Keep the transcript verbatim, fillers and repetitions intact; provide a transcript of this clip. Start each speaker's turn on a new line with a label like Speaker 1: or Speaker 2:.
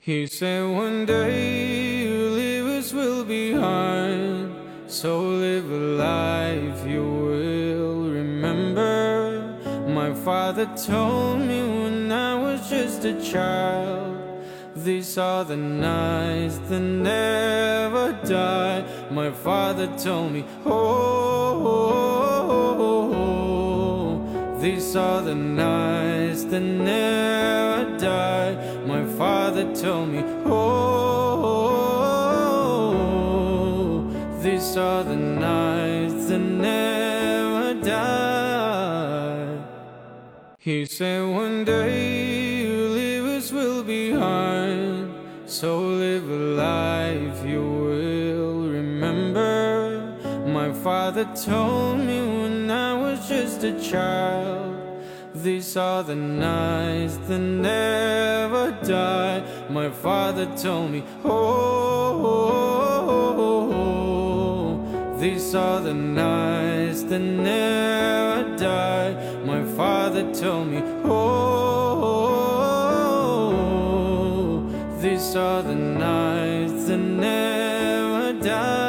Speaker 1: He said one day you leave us will be hard, so live a life you will remember. My father told me when I was just a child, these are the nights that never die. My father told me, oh, oh, oh, oh, these are the nights that never die. My father told me, oh, oh, oh, these are the nights that never die. He said one day you leave us will be hard, so live a life you will remember. My father told me when I was just a child, these are the nights that never die. My father told me, oh, oh, oh, oh, these are the nights that never die. My father told me, oh, oh, oh, these are the nights that never die.